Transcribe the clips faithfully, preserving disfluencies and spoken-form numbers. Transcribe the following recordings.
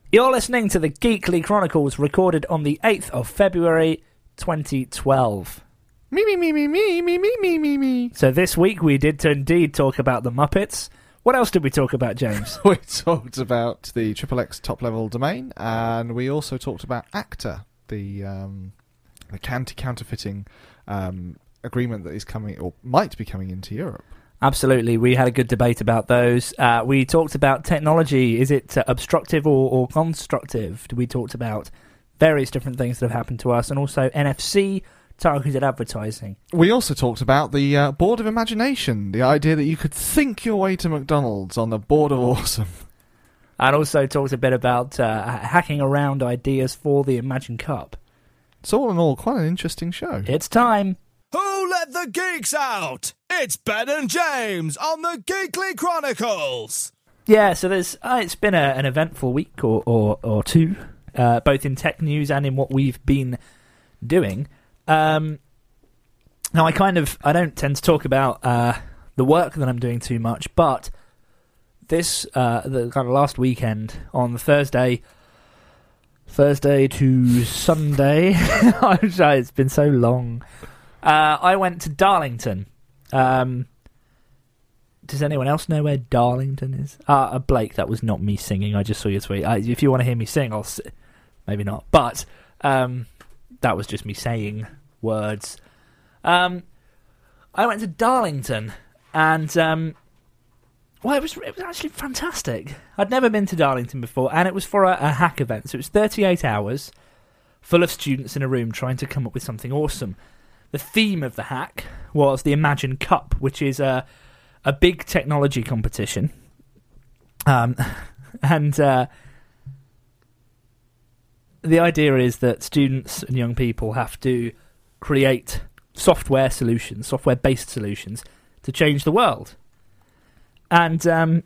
You're listening to the Geekly Chronicles, recorded on the eighth of February, twenty twelve. Me, me, me, me, me, me, me, me, me, me. So this week we did indeed talk about the Muppets. What else did we talk about, James? We talked about the Triple X top-level domain, and we also talked about ACTA, the um, the anti-counterfeiting um, agreement that is coming, or might be coming into Europe. Absolutely. We had a good debate about those. Uh, we talked about technology. Is it uh, obstructive or, or constructive? We talked about various different things that have happened to us, and also N F C, targeted advertising. We also talked about the uh, Board of Imagination, the idea that you could think your way to McDonald's on the Board of Awesome. And also talked a bit about uh, hacking around ideas for the Imagine Cup. So all in all, quite an interesting show. It's time. Who let the geeks out? It's Ben and James on the Geekly Chronicles. Yeah, so there's uh, it's been a, an eventful week or, or, or two, uh, both in tech news and in what we've been doing. Um, now, I kind of I don't tend to talk about uh, the work that I'm doing too much, but this uh, the kind of last weekend on Thursday, Thursday to Sunday, I'm sorry, it's been so long. Uh, I went to Darlington. Um, does anyone else know where Darlington is? Uh, uh, Blake, that was not me singing. I just saw your tweet. Uh, if you want to hear me sing, I'll s- maybe not. But um, that was just me saying words. Um, I went to Darlington, and um, well, it was it was actually fantastic. I'd never been to Darlington before, and it was for a, a hack event. So it was thirty-eight hours, full of students in a room trying to come up with something awesome. The theme of the hack was the Imagine Cup, which is a a big technology competition, um, and uh, the idea is that students and young people have to create software solutions, software-based solutions, to change the world. And um,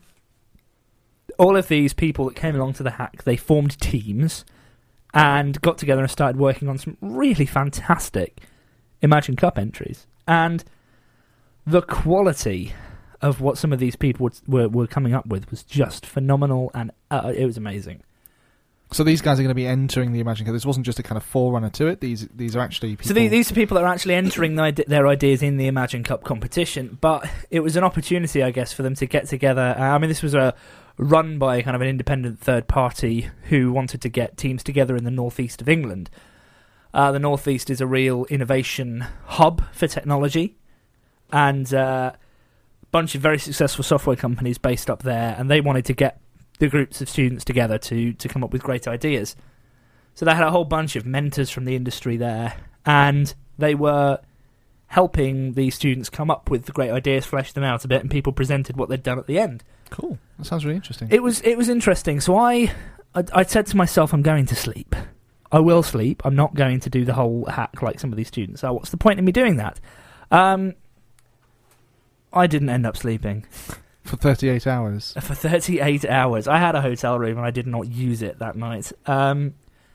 all of these people that came along to the hack, they formed teams and got together and started working on some really fantastic Imagine Cup entries. And the quality of what some of these people would, were, were coming up with was just phenomenal, and uh, it was amazing. So these guys are going to be entering the Imagine Cup. This wasn't just a kind of forerunner to it. These these are actually people... So the, these are people that are actually entering the, their ideas in the Imagine Cup competition, but it was an opportunity, I guess, for them to get together. Uh, I mean, this was a run by kind of an independent third party who wanted to get teams together in the northeast of England. Uh, the northeast is a real innovation hub for technology, and uh, a bunch of very successful software companies based up there, and they wanted to get the groups of students together to, to come up with great ideas. So they had a whole bunch of mentors from the industry there, and they were helping the students come up with the great ideas, flesh them out a bit, and people presented what they'd done at the end. Cool. That sounds really interesting. It was it was interesting. So I, I, I said to myself, I'm going to sleep. I will sleep. I'm not going to do the whole hack like some of these students are. What's the point in me doing that? Um, I didn't end up sleeping. For thirty-eight hours? For thirty-eight hours. I had a hotel room and I did not use it that night. Um,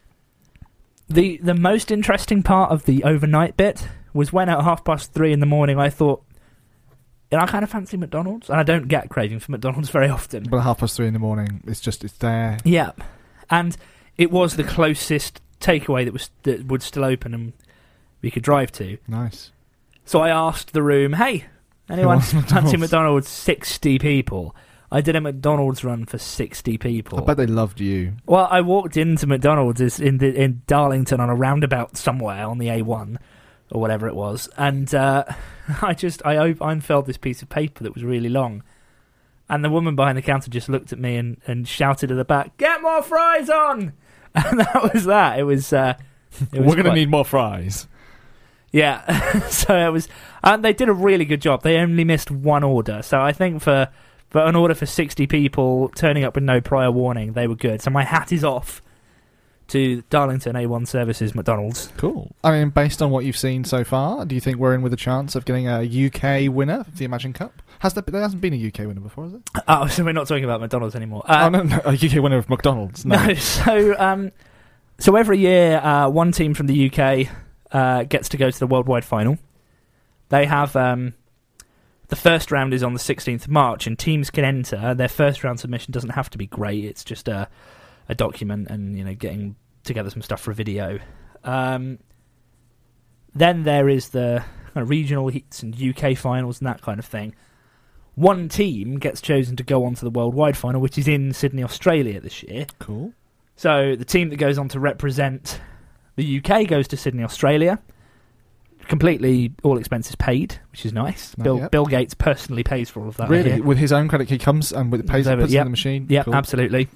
the the most interesting part of the overnight bit was when at half past three in the morning I thought, you know, I kind of fancy McDonald's. And I don't get craving for McDonald's very often. But at half past three in the morning, it's just, it's there. Yeah. And it was the closest takeaway that was that would still open and we could drive to. Nice. So I asked the room, hey, anyone fancy McDonald's? sixty people. I did a McDonald's run for sixty people. I bet they loved you. Well, I walked into McDonald's in the, in Darlington on a roundabout somewhere on the A one or whatever it was, and uh, I just I unfurled this piece of paper that was really long, and the woman behind the counter just looked at me and, and shouted at the back, "Get more fries on!" And that was that. It was. Uh, it was We're going to quite... need more fries. Yeah, so it was, and they did a really good job. They only missed one order, so I think for for an order for sixty people turning up with no prior warning, they were good. So my hat is off to Darlington A one Services McDonald's. Cool. I mean, based on what you've seen so far, do you think we're in with a chance of getting a U K winner of the Imagine Cup? Has there, there hasn't been a U K winner before, has it? Oh, so we're not talking about McDonald's anymore. Uh, oh no, no, a U K winner of McDonald's. No. no so um, so every year, uh, one team from the U K uh, gets to go to the worldwide final. They have um, the first round is on the sixteenth of March, and teams can enter. Their first round submission doesn't have to be great; it's just a a document and, you know, getting together some stuff for a video. Um, then there is the kind of regional heats and U K finals and that kind of thing. One team gets chosen to go on to the worldwide final, which is in Sydney, Australia this year. Cool. So the team that goes on to represent the U K goes to Sydney, Australia. Completely all expenses paid, which is nice. Not Bill yet. Bill Gates personally pays for all of that. I Really? hear. With his own credit, he comes and with pays So, puts it yep. in the machine? Yeah, Cool. absolutely.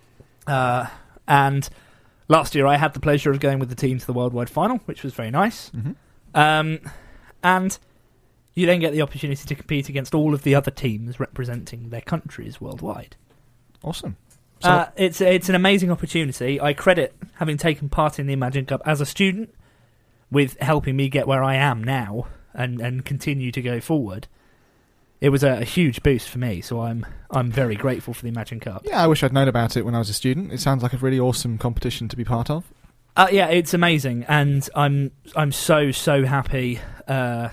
Uh, and last year I had the pleasure of going with the team to the worldwide final, which was very nice. Mm-hmm. Um, and you then get the opportunity to compete against all of the other teams representing their countries worldwide. Awesome. So, Uh, it's it's an amazing opportunity. I credit having taken part in the Imagine Cup as a student with helping me get where I am now and, and continue to go forward. It was a, a huge boost for me, so I'm I'm very grateful for the Imagine Cup. yeah, I wish I'd known about it when I was a student. It sounds like a really awesome competition to be part of. Uh, yeah, it's amazing, and I'm I'm so so happy uh,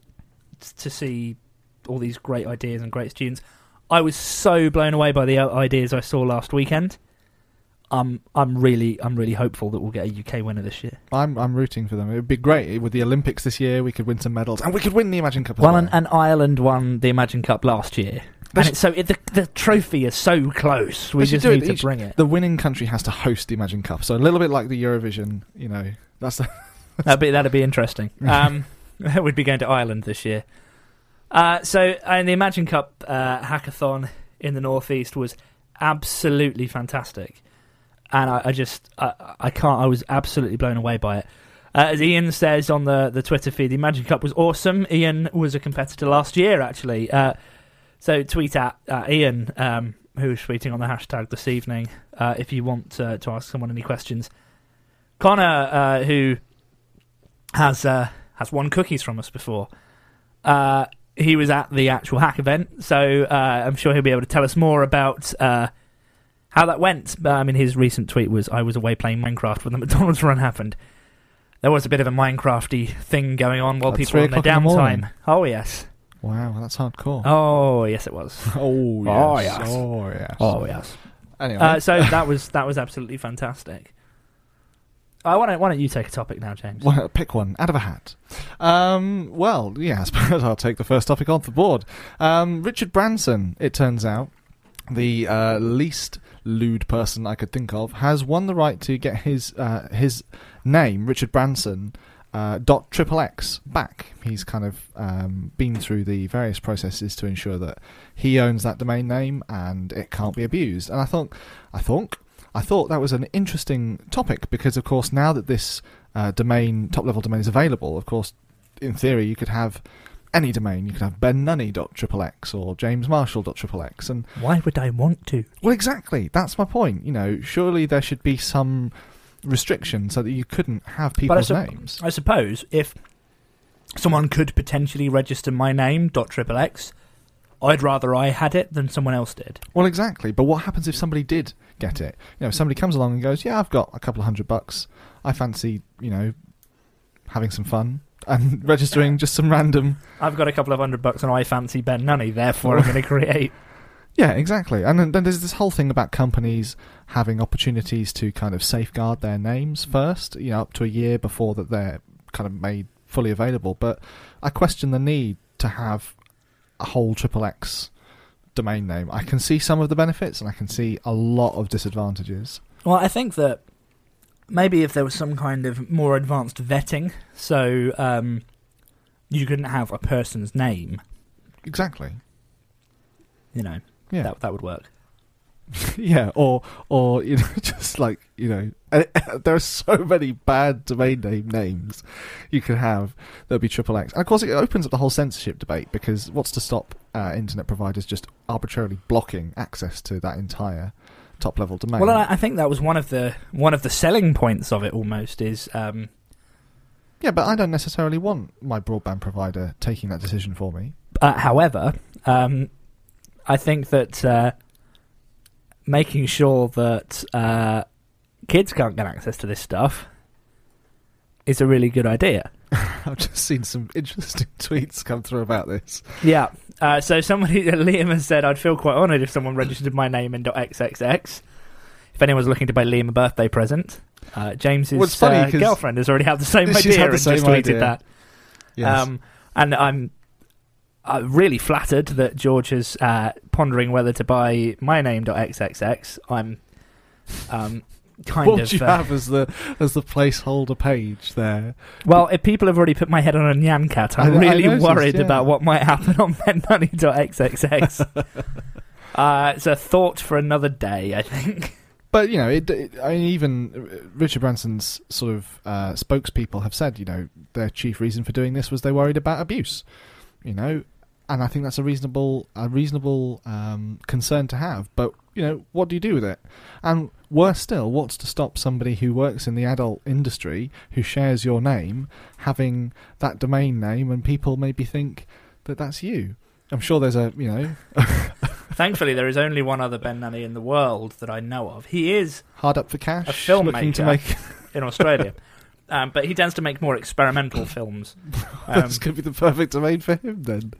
to see all these great ideas and great students. I was so blown away by the ideas I saw last weekend. Um, I'm really I'm really hopeful that we'll get a U K winner this year. I'm I'm rooting for them. It would be great with the Olympics this year. We could win some medals, and we could win the Imagine Cup as Well, well. and, and Ireland won the Imagine Cup last year, and it's so it, the the trophy is so close. We They should just do it need to each- bring it. The winning country has to host the Imagine Cup, so a little bit like the Eurovision. You know, that's the That'd be that'd be interesting. Um, we'd be going to Ireland this year. Uh, so, and the Imagine Cup uh, hackathon in the Northeast was absolutely fantastic, and I, I just I, I can't. I was absolutely blown away by it. Uh, as Ian says on the the Twitter feed, the Imagine Cup was awesome. Ian was a competitor last year, actually. Uh, so tweet at uh, Ian, um, who was tweeting on the hashtag this evening, uh, if you want uh, to ask someone any questions. Connor, uh, who has uh, has won cookies from us before. Uh, he was at the actual hack event, so uh, I'm sure he'll be able to tell us more about uh, how that went. But, I mean, his recent tweet was, I was away playing Minecraft when the McDonald's run happened. There was a bit of a Minecrafty thing going on while At people three were on their o'clock in the morning. downtime. Oh, yes. wow, that's hardcore. Oh, yes, it was. Oh Oh, yes. yes. Oh yes. Oh, yes. Anyway, Uh, so that was that was absolutely fantastic. Uh, why, don't, why don't you take a topic now, James? well, pick one out of a hat. Um, well, yeah, I suppose I'll take the first topic off the board. Um, Richard Branson, it turns out, the uh, least lewd person I could think of, has won the right to get his uh, his name, Richard Branson, uh, dot triple X back. He's kind of um, been through the various processes to ensure that he owns that domain name and it can't be abused. And I thought, I thought, I thought that was an interesting topic because, of course, now that this uh, domain, top-level domain, is available, of course, in theory, you could have any domain. You could have ben nunney dot triple X or james marshall dot triple X. And Why would I want to? well, exactly. That's my point. You know, surely there should be some restriction so that you couldn't have But I, people's sup- names. I suppose if someone could potentially register my name, dot triple X, I'd rather I had it than someone else did. Well, exactly. But what happens if somebody did get it? You know, if somebody comes along and goes, yeah, I've got a couple of hundred bucks. I fancy, you know, having some fun and registering just some random... I've got a couple of hundred bucks and I fancy Ben Nunney, therefore I'm going to create... Yeah, exactly. And then, then there's this whole thing about companies having opportunities to kind of safeguard their names first, you know, up to a year before that they're kind of made fully available. But I question the need to have a whole triple X domain name. I can see some of the benefits and I can see a lot of disadvantages. Well, I think that maybe if there was some kind of more advanced vetting, so um, you couldn't have a person's name, Exactly. you know, Yeah. that that would work. Yeah, or or you know, just like you know, there are so many bad domain name names you could have that would be triple X, and of course it opens up the whole censorship debate because what's to stop uh, internet providers just arbitrarily blocking access to that entire top level domain? Well, I, I think that was one of the one of the selling points of it. Almost is um, yeah, but I don't necessarily want my broadband provider taking that decision for me. uh, however, um, I think that uh, making sure that uh, kids can't get access to this stuff is a really good idea. I've just seen some interesting tweets come through about this. Yeah. Uh, so somebody, Liam has said, I'd feel quite honoured if someone registered my name in .xxx. If if anyone's looking to buy Liam a birthday present, uh, James's Well, it's funny uh, 'cause girlfriend has already had the same she's idea had the and same just tweeted idea. that. Yes. Um, and I'm uh, really flattered that George is uh, pondering whether to buy myname.xxx. I'm um, kind what of... do you uh, have as the as the placeholder page there? Well, if people have already put my head on a Nyan Cat, I'm I- I really noticed, worried yeah. about what might happen on benmoney.xxx. uh, it's a thought for another day, I think. But you know, it, it, I mean, even Richard Branson's sort of uh, spokespeople have said, you know, their chief reason for doing this was they worried about abuse. You know, and I think that's a reasonable, a reasonable um, concern to have. But you know, what do you do with it? And worse still, what's to stop somebody who works in the adult industry who shares your name having that domain name, and people maybe think that that's you? I'm sure there's a, you know. Thankfully, there is only one other Ben Nanny in the world that I know of. He is Hard up for cash, a filmmaker looking to make. in Australia, um, but he tends to make more experimental films. Um, That's going to be the perfect domain for him then.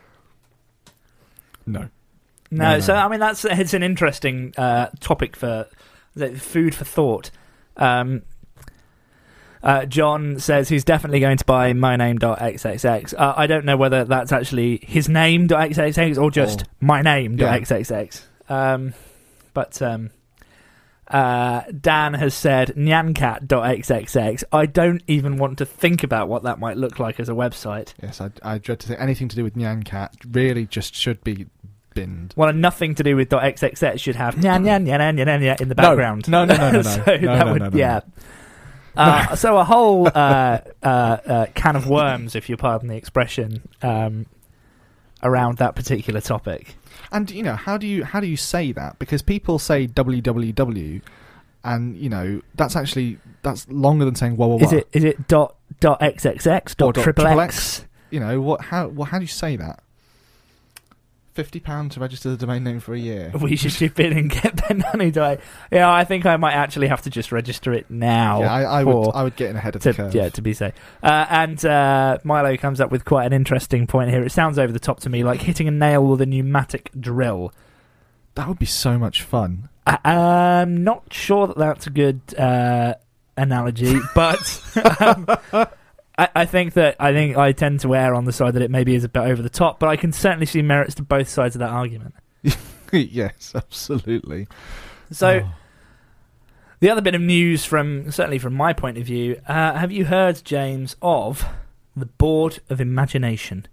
No. no, No, no. so I mean that's it's an interesting uh, topic for food for thought. Um, uh, John says he's definitely going to buy myname.xxx. Uh, I don't know whether that's actually his name.xxx or just Or- myname.xxx. Um, but um, uh, Dan has said nyancat.xxx. I don't even want to think about what that might look like as a website. Yes, I, I dread to think anything to do with Nyan Cat really just should be binned. Well, nothing to do with .xxx should have nyan nyan nyan nyan nyan in the background. No, no, no, no, no. so no, that no, would, no, no, yeah. Uh, so a whole uh, uh, uh, can of worms, if you pardon the expression, um, around that particular topic. And you know, how do you how do you say that? Because people say W W W, and you know that's actually that's longer than saying wah wah wah. Is it is it dot dot xxx Or dot dot triple triple x? You know what? How well, how do you say that? Fifty pound to register the domain name for a year. We should chip in and get Ben Nanny. Die. Yeah, I think I might actually have to just register it now. Yeah, I, I for- would I would get in ahead of To, the curve. yeah, to be safe. Uh, and uh, Milo comes up with quite an interesting point here. It sounds over the top to me, like hitting a nail with a pneumatic drill. That would be so much fun. I, I'm not sure that that's a good uh, analogy, but um, I, I think that I think I tend to err on the side that it maybe is a bit over the top. But I can certainly see merits to both sides of that argument. Yes, absolutely. So. Oh. The other bit of news, from certainly from my point of view, uh, have you heard, James, of the Board of Imagination?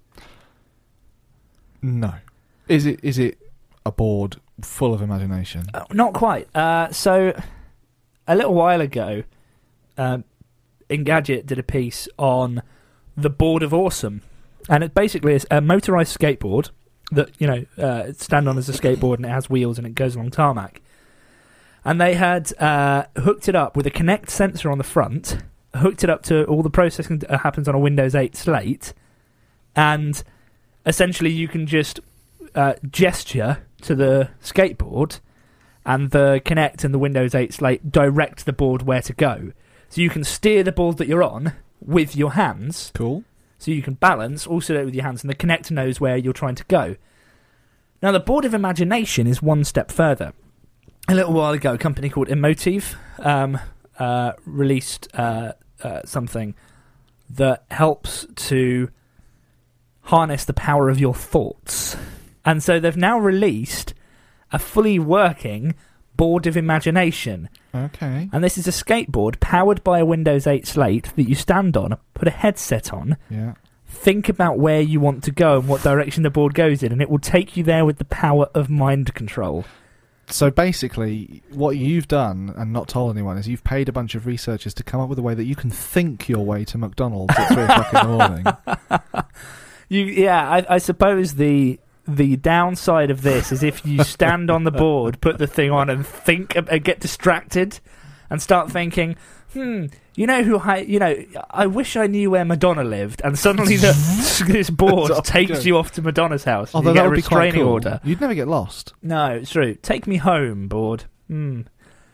No. Is it is it a board full of imagination? Uh, not quite. Uh, so, a little while ago, uh, Engadget did a piece on the Board of Awesome, and it basically is a motorised skateboard that you know uh, stand on as a skateboard, and it has wheels and it goes along tarmac. And they had uh, hooked it up with a Kinect sensor on the front, hooked it up to all the processing that happens on a Windows eight slate, and essentially you can just uh, gesture to the skateboard, and the Kinect and the Windows eight slate direct the board where to go. So you can steer the board that you're on with your hands, Cool. so you can balance, also do it with your hands, and the Kinect knows where you're trying to go. Now, the Board of Imagination is one step further. A little while ago, a company called Emotive um, uh, released uh, uh, something that helps to harness the power of your thoughts. And so they've now released a fully working Board of Imagination. Okay. And this is a skateboard powered by a Windows eight slate that you stand on, put a headset on, Yeah. think about where you want to go and what direction the board goes in, and it will take you there with the power of mind control. So basically, what you've done and not told anyone is you've paid a bunch of researchers to come up with a way that you can think your way to McDonald's at three o'clock in the morning. You, yeah, I, I suppose the the downside of this is if you stand on the board, put the thing on, and think, and get distracted, and start thinking, hmm, you know who I, you know, I wish I knew where Madonna lived, and suddenly the, this board That's takes good. you off to Madonna's house. Although you get that a would be quite restraining cool. order. You'd never get lost. No, it's true. Take me home, board. Hmm.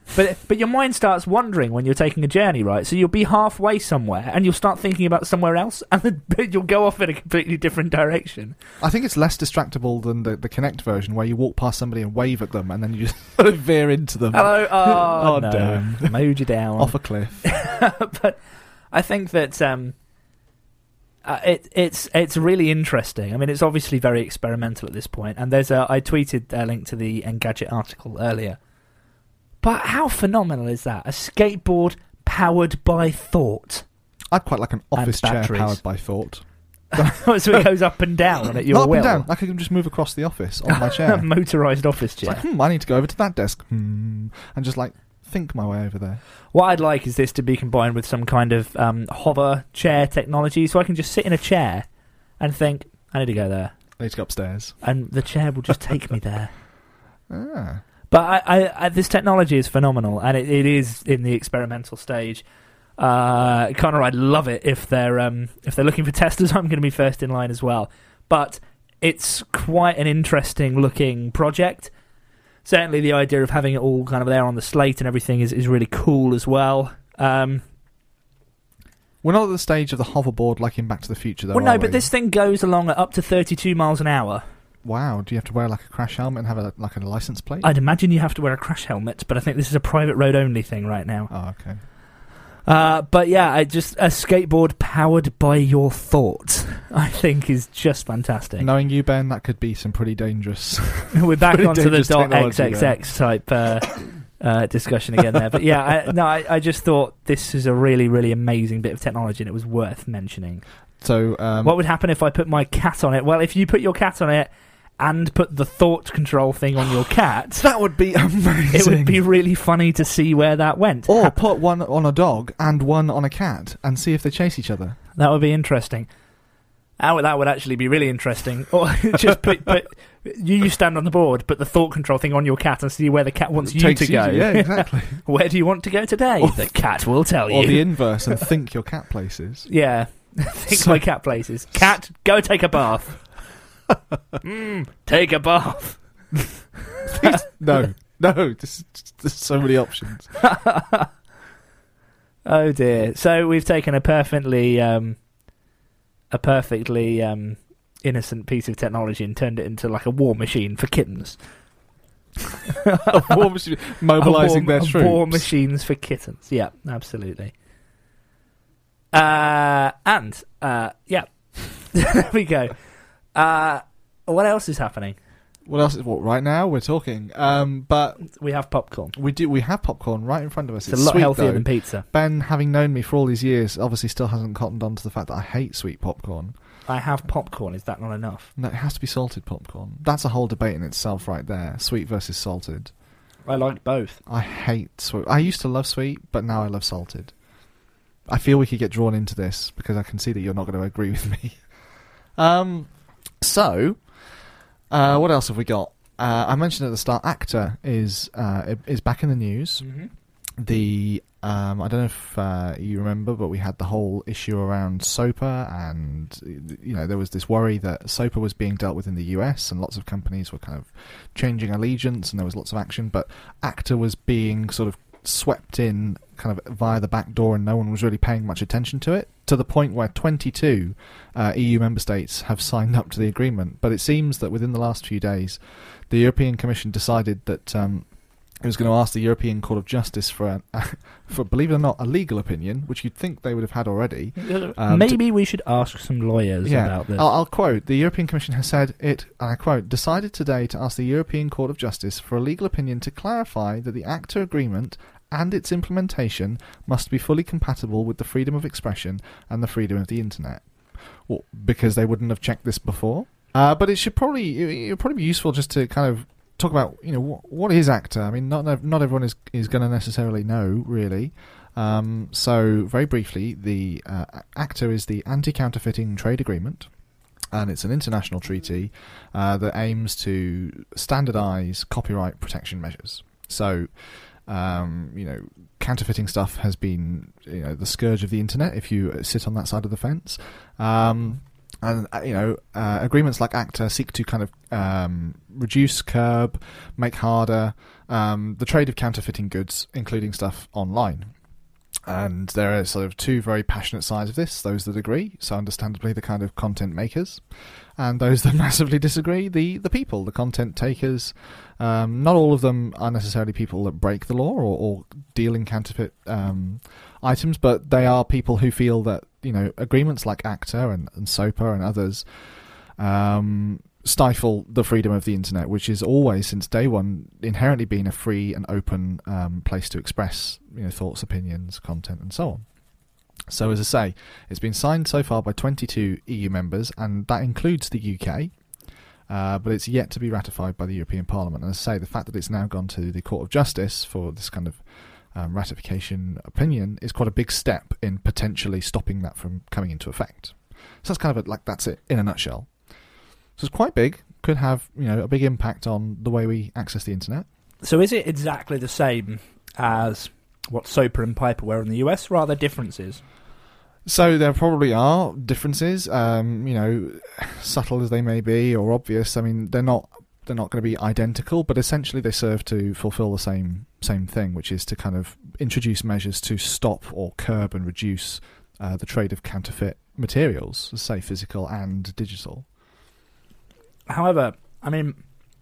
But but your mind starts wandering when you're taking a journey, right? So you'll be halfway somewhere, and you'll start thinking about somewhere else, and then you'll go off in a completely different direction. I think it's less distractible than the, the Kinect version, where you walk past somebody and wave at them, and then you just veer into them. Hello, oh, Oh, no, damn. mowed you down. Off a cliff. But I think that um, uh, it, it's it's really interesting. I mean, it's obviously very experimental at this point, and there's a I tweeted a link to the Engadget article earlier. But how phenomenal is that? A skateboard powered by thought. I'd quite like an office chair batteries. powered by thought. So it goes up and down at your Not up will. and down. I can just move across the office on my chair. A motorised office It's chair. like, hmm, I need to go over to that desk. Hmm, and just like think my way over there. What I'd like is this to be combined with some kind of um, hover chair technology, so I can just sit in a chair and think, I need to go there. I need to go upstairs. And the chair will just take me there. Ah. But I, I, I, this technology is phenomenal, and it, it is in the experimental stage. Uh, Connor, I'd love it if they're um, if they're looking for testers. I'm going to be first in line as well. But it's quite an interesting looking project. Certainly, the idea of having it all kind of there on the slate and everything is, is really cool as well. Um, We're not at the stage of the hoverboard like in Back to the Future, though. well, no, are but we? this thing goes along at up to thirty-two miles an hour. Wow, do you have to wear like a crash helmet and have a, like a license plate? I'd imagine you have to wear a crash helmet, but I think this is a private road only thing right now. Oh, okay. Uh, but yeah, I just a skateboard powered by your thought, I think, is just fantastic. Knowing you, Ben, that could be some pretty dangerous. We're back pretty onto the dangerous dot technology X X X type uh, uh, discussion again there. But yeah, I, no, I, I just thought this is a really, really amazing bit of technology, and it was worth mentioning. So, um, What would happen if I put my cat on it? Well, if you put your cat on it and put the thought control thing on your cat, that would be amazing. it would be really funny to see where that went. Or put one on a dog and one on a cat and see if they chase each other. That would be interesting. That would, that would actually be really interesting. Or just put, put you, you stand on the board, put the thought control thing on your cat and see where the cat wants you Takes to go. Yeah, exactly. Where do you want to go today? Or the cat will tell you. Or the inverse and think your cat places. Yeah. Think So- my cat places. Cat, go take a bath. mm, take a bath. No, no, there's, there's so many options. Oh dear. So we've taken a perfectly, um, a perfectly um, innocent piece of technology and turned it into like a war machine for kittens. A war machine mobilising A war, their troops. War machines for kittens. Yeah, absolutely. Uh, and uh, yeah, there we go. Uh, what else is happening? What else is what? Right now we're talking, um, but We have popcorn. we do we have popcorn right in front of us. It's, a lot sweet, healthier though. than pizza. Ben, having known me for all these years, obviously still hasn't cottoned on to the fact that I hate sweet popcorn. I have popcorn. Is that not enough? No, it has to be salted popcorn. That's a whole debate in itself, right there. Sweet versus salted. I like both. I hate sweet. I used to love sweet, but now I love salted. I feel we could get drawn into this because I can see that you're not going to agree with me. Um, so, uh, what else have we got? Uh, I mentioned at the start, ACTA is uh, is back in the news. Mm-hmm. The um, I don't know if uh, you remember, but we had the whole issue around SOPA, and you know there was this worry that SOPA was being dealt with in the U S, and lots of companies were kind of changing allegiance, and there was lots of action. But ACTA was being sort of swept in kind of via the back door, and no one was really paying much attention to it, to the point where twenty-two uh, E U member states have signed up to the agreement. But it seems that within the last few days, the European Commission decided that um, it was going to ask the European Court of Justice for, a, for believe it or not, a legal opinion, which you'd think they would have had already. Um, Maybe we should ask some lawyers Yeah, about this. I'll, I'll quote, the European Commission has said it, and I quote, decided today to ask the European Court of Justice for a legal opinion to clarify that the ACTA agreement and its implementation must be fully compatible with the freedom of expression and the freedom of the internet. Well, because they wouldn't have checked this before. Uh, but it should probably it would probably be useful just to kind of talk about, you know, what, what is ACTA? I mean, not not everyone is is going to necessarily know, really. Um, so, very briefly, the uh, ACTA is the Anti-Counterfeiting Trade Agreement, and it's an international treaty uh, that aims to standardise copyright protection measures. So, um, you know, counterfeiting stuff has been, you know, the scourge of the internet if you sit on that side of the fence. Um, and, uh, you know, uh, agreements like ACTA seek to kind of um, reduce, curb, make harder um, the trade of counterfeiting goods, including stuff online. And there are sort of two very passionate sides of this, those that agree, so understandably the kind of content makers, and those that massively disagree, the, the people, the content takers. Um, not all of them are necessarily people that break the law or, or deal in counterfeit um, items, but they are people who feel that, you know, agreements like ACTA and, and SOPA and others um, stifle the freedom of the internet, which is always, since day one, inherently been a free and open um, place to express, you know, thoughts, opinions, content, and so on. So, as I say, it's been signed so far by twenty-two E U members, and that includes the U K, uh, but it's yet to be ratified by the European Parliament. And as I say, the fact that it's now gone to the Court of Justice for this kind of um, ratification opinion is quite a big step in potentially stopping that from coming into effect. So that's kind of a, like that's it in a nutshell. So it's quite big, could have, you know, a big impact on the way we access the internet. So is it exactly the same as what SOPA and Piper were in the U S, or are there differences? So there probably are differences, um, you know, subtle as they may be or obvious. I mean, they're not they're not going to be identical, but essentially they serve to fulfill the same same thing, which is to kind of introduce measures to stop or curb and reduce uh, the trade of counterfeit materials, say physical and digital. However, I mean,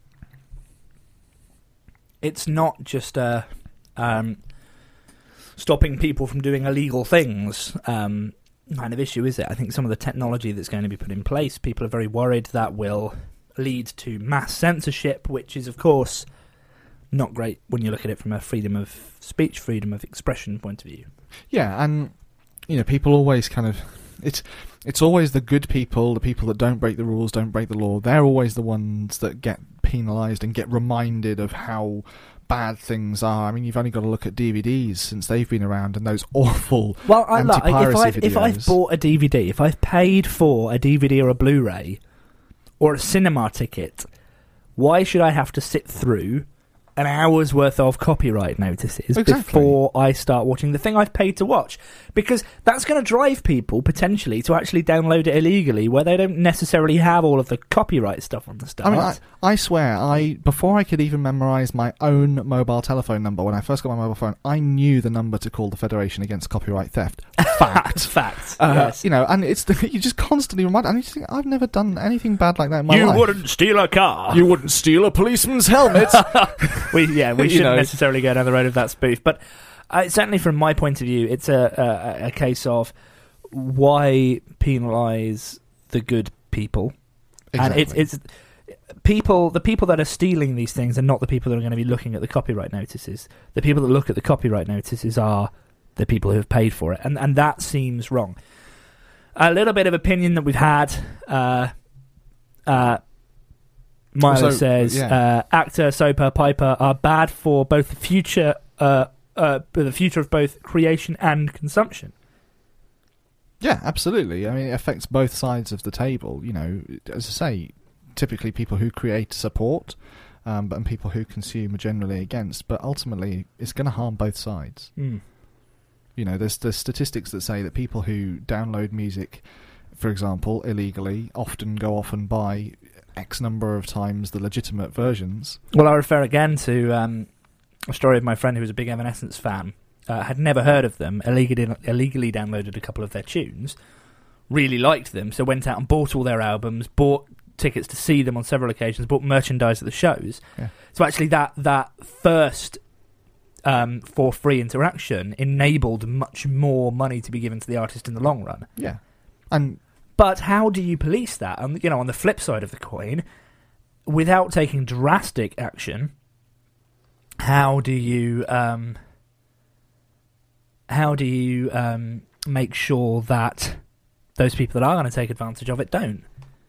it's not just uh, um, stopping people from doing illegal things um, kind of issue, is it? I think some of the technology that's going to be put in place, people are very worried that will lead to mass censorship, which is, of course, not great when you look at it from a freedom of speech, freedom of expression point of view. Yeah, and, you know, people always kind of... It's it's always the good people, the people that don't break the rules, don't break the law. They're always the ones that get penalised and get reminded of how bad things are. I mean, you've only got to look at D V Ds since they've been around and those awful well, I, look, anti-piracy if I've, videos. if I've bought a D V D, if I've paid for a D V D or a Blu-ray or a cinema ticket, why should I have to sit through an hour's worth of copyright notices exactly. before I start watching the thing I've paid to watch? Because that's going to drive people, potentially, to actually download it illegally, where they don't necessarily have all of the copyright stuff on the start. I mean, I, I swear, I before I could even memorise my own mobile telephone number, when I first got my mobile phone, I knew the number to call the Federation Against Copyright Theft. Fact. Fact. Uh, yes. You know, and it's the, you just constantly remind. And you think, I've never done anything bad like that in my you life. You wouldn't steal a car. You wouldn't steal a policeman's helmet. we yeah, we shouldn't know. necessarily go down the road of that spoof, but uh, certainly from my point of view, it's a, a, a case of why penalise the good people, Exactly. and it's, it's people. The people that are stealing these things are not the people that are going to be looking at the copyright notices. The people that look at the copyright notices are the people who have paid for it, and and that seems wrong. A little bit of opinion that we've had. Uh, uh, Milo Also, says yeah. uh, ACTA, SOPA, Piper are bad for both the future, uh, uh, the future of both creation and consumption. Yeah, absolutely. I mean, it affects both sides of the table. You know, as I say, typically people who create support, um, and people who consume are generally against. But ultimately, it's going to harm both sides. Mm. You know, there's there's statistics that say that people who download music, for example, illegally, often go off and buy X number of times the legitimate versions. Well, I refer again to um, a story of my friend who was a big Evanescence fan, uh, had never heard of them, illegally, illegally downloaded a couple of their tunes, really liked them, so went out and bought all their albums, bought tickets to see them on several occasions, bought merchandise at the shows. Yeah. So actually that, that first um, for free interaction enabled much more money to be given to the artist in the long run. Yeah. And But how do you police that? And, you know, on the flip side of the coin, without taking drastic action, how do you um, how do you um, make sure that those people that are going to take advantage of it don't?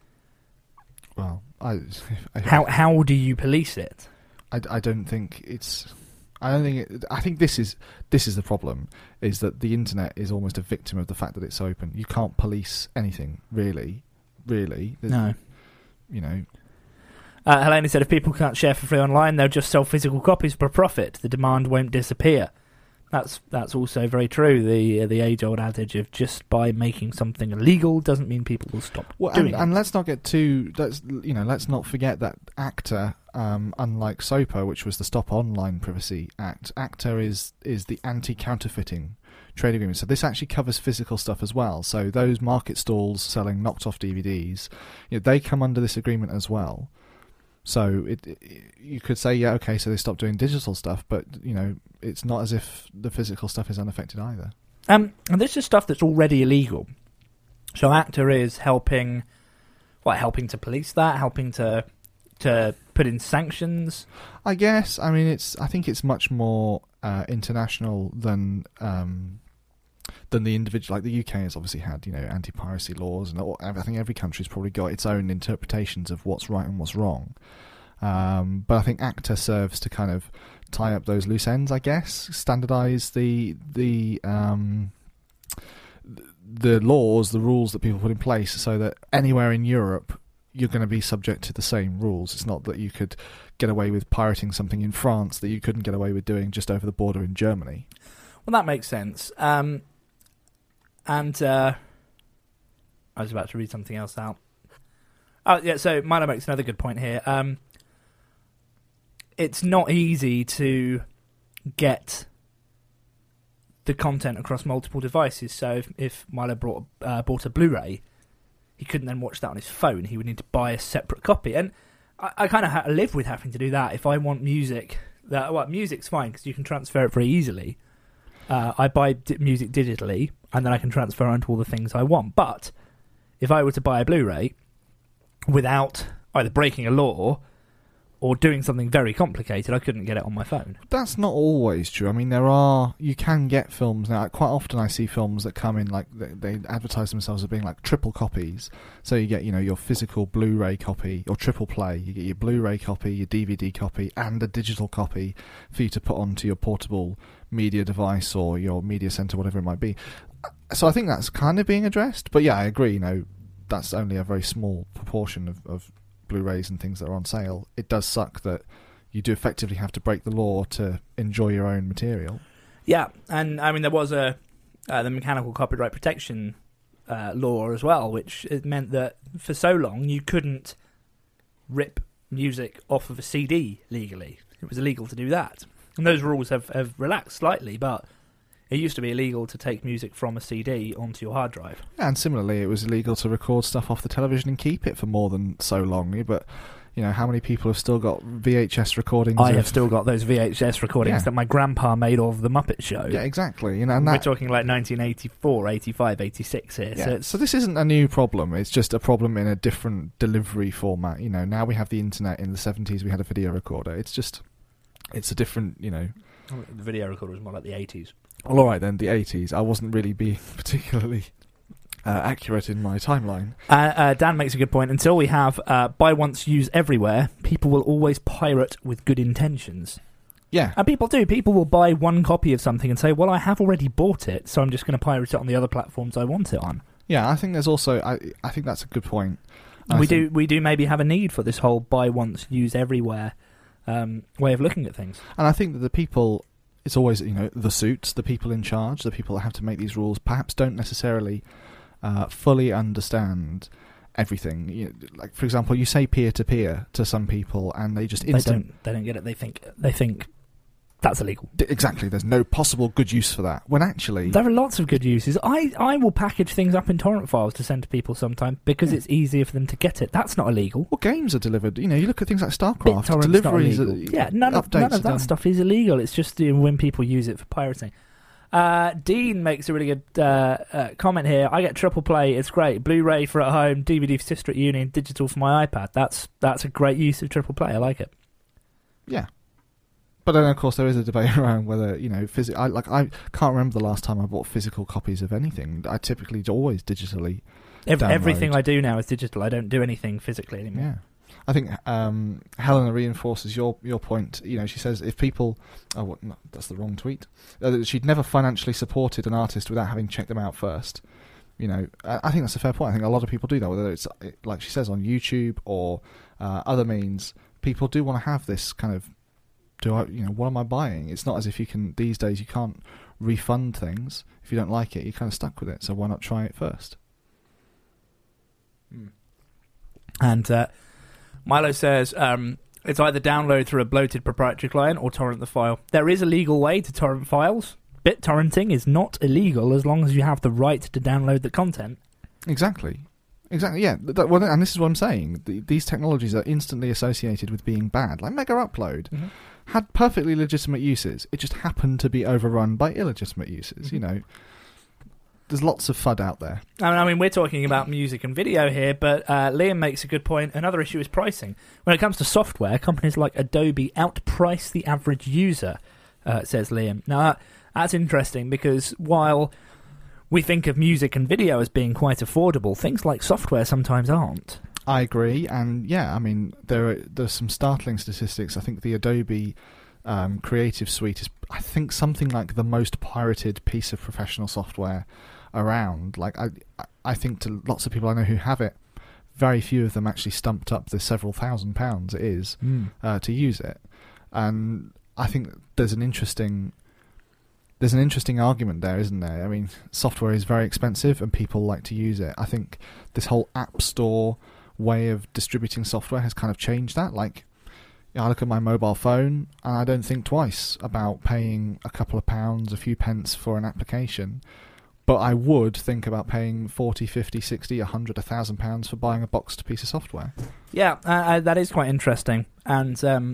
well, I, I How how do you police it? I, I don't think it's. I don't think. It, I think this is this is the problem. Is that the internet is almost a victim of the fact that it's open. You can't police anything, really, really. There's, No. You know. Uh, Helena said, if people can't share for free online, they'll just sell physical copies for profit. The demand won't disappear. That's that's also very true. The uh, the age old adage of just by making something illegal doesn't mean people will stop Well, doing and, it. and let's not get too. Let's you know. Let's not forget that ACTA, um, unlike SOPA, which was the Stop Online Privacy Act, ACTA is is the anti-counterfeiting trade agreement. So this actually covers physical stuff as well. So those market stalls selling knocked off D V Ds, you know, they come under this agreement as well. So it, it, you could say, yeah, okay, so they stopped doing digital stuff, but you know, it's not as if the physical stuff is unaffected either. Um, and this is stuff that's already illegal. So ACTA is helping, what, helping to police that, helping to to put in sanctions. I guess. I mean, it's. I think it's much more uh, international than um, than the individual. Like the U K has obviously had, you know, anti-piracy laws, and all, I think every country's probably got its own interpretations of what's right and what's wrong. Um, but I think ACTA serves to kind of tie up those loose ends. I guess standardise the the um, the laws, the rules that people put in place, so that anywhere in Europe you're going to be subject to the same rules. It's not that you could get away with pirating something in France that you couldn't get away with doing just over the border in Germany. Well, that makes sense. Um, and uh, I was about to read something else out. Oh, yeah, so Milo makes another good point here. Um, it's not easy to get the content across multiple devices. So if, if Milo brought, uh, bought a Blu-ray, he couldn't then watch that on his phone. He would need to buy a separate copy. And I, I kind of ha- live with having to do that. If I want music, that well, music's fine because you can transfer it very easily. Uh, I buy di- music digitally, and then I can transfer onto all the things I want. But if I were to buy a Blu-ray without either breaking a law or doing something very complicated, I couldn't get it on my phone. That's not always true. I mean, there are... You can get films now. Quite often I see films that come in, like, they, they advertise themselves as being, like, triple copies. So you get, you know, your physical Blu-ray copy, or triple play. You get your Blu-ray copy, your D V D copy, and a digital copy for you to put onto your portable media device or your media centre, whatever it might be. So I think that's kind of being addressed. But yeah, I agree, you know, that's only a very small proportion of... of Blu-rays and things that are on sale. It does suck that you do effectively have to break the law to enjoy your own material. Yeah, and I mean there was a uh, the mechanical copyright protection uh, law as well, which it meant that for so long you couldn't rip music off of a C D legally. It was illegal to do that, and those rules have, have relaxed slightly, but it used to be illegal to take music from a C D onto your hard drive. And similarly, it was illegal to record stuff off the television and keep it for more than so long. But, you know, how many people have still got V H S recordings? I of... have still got those V H S recordings yeah. that my grandpa made of The Muppet Show. Yeah, exactly. You know, and We're that... talking like nineteen eighty-four, eighty-five, eighty-six here. Yeah. So, it's... so this isn't a new problem. It's just a problem in a different delivery format. You know, now we have the internet. In the seventies, we had a video recorder. It's just... It's a different, you know... The video recorder was more like the eighties. Well, all right then, the eighties. I wasn't really being particularly uh, accurate in my timeline. Uh, uh, Dan makes a good point. Until we have uh, buy once, use everywhere, people will always pirate with good intentions. Yeah. And people do. People will buy one copy of something and say, well, I have already bought it, so I'm just going to pirate it on the other platforms I want it on. Yeah, I think there's also... I, I think that's a good point. We think, do we do maybe have a need for this whole buy once, use everywhere um, way of looking at things. And I think that the people... It's always, you know, the suits, the people in charge, the people that have to make these rules, perhaps don't necessarily uh, fully understand everything. You know, like, for example, you say peer-to-peer to some people, and they just instant... They don't. They don't get it. They think. They think that's illegal. D- exactly. There's no possible good use for that. When actually, there are lots of good uses. I, I will package things up in torrent files to send to people sometimes because yeah. it's easier for them to get it. That's not illegal. Well, games are delivered. You know, you look at things like StarCraft. BitTorrent's Deliveries. Not illegal. Yeah, none of, none of that done. stuff is illegal. It's just you know, when people use it for pirating. Uh, Dean makes a really good uh, uh, comment here. I get triple play. It's great. Blu-ray for at home, D V D for sister at uni, and digital for my iPad. That's that's a great use of triple play. I like it. Yeah. But then, of course, there is a debate around whether, you know, phys- I, like, I can't remember the last time I bought physical copies of anything. I typically always digitally Every, download. Everything I do now is digital. I don't do anything physically anymore. Yeah. I think um, Helena reinforces your, your point. You know, she says if people... Oh, what, no, that's the wrong tweet. Uh, she'd never financially supported an artist without having checked them out first. You know, I, I think that's a fair point. I think a lot of people do that, whether it's, like she says, on YouTube or uh, other means. People do want to have this kind of do I, you know, what am I buying? It's not as if you can these days. You can't refund things if you don't like it. You're kind of stuck with it. So why not try it first? Mm. And uh, Milo says um, it's either download through a bloated proprietary client or torrent the file. There is a legal way to torrent files. BitTorrenting is not illegal as long as you have the right to download the content. Exactly. Exactly, yeah. That, well, and this is what I'm saying. The, these technologies are instantly associated with being bad. Like Mega Upload Mm-hmm. had perfectly legitimate uses. It just happened to be overrun by illegitimate uses. Mm-hmm. You know, there's lots of F U D out there. I mean, I mean, we're talking about music and video here, but uh, Liam makes a good point. Another issue is pricing. When it comes to software, companies like Adobe outprice the average user, uh, says Liam. Now, that's interesting because while we think of music and video as being quite affordable, things like software sometimes aren't. I agree, and yeah, I mean, there are there's some startling statistics. I think the Adobe um, Creative Suite is, I think, something like the most pirated piece of professional software around. Like, I, I think to lots of people I know who have it, very few of them actually stumped up the several thousand pounds it is Mm. uh, to use it. And I think there's an interesting there's an interesting argument there, isn't there? I mean, software is very expensive and people like to use it. I think this whole app store way of distributing software has kind of changed that. Like, you know, I look at my mobile phone and I don't think twice about paying a couple of pounds, a few pence for an application. But I would think about paying forty, fifty, sixty, one hundred, one thousand pounds for buying a boxed piece of software. Yeah, uh, uh, that is quite interesting. And, um,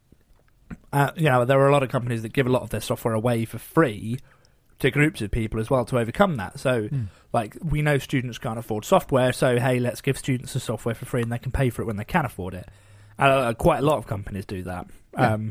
uh, you know, there are a lot of companies that give a lot of their software away for free to groups of people as well to overcome that. So, Mm. like, we know students can't afford software, so, hey, let's give students the software for free and they can pay for it when they can afford it. Uh, quite a lot of companies do that. Yeah. Um,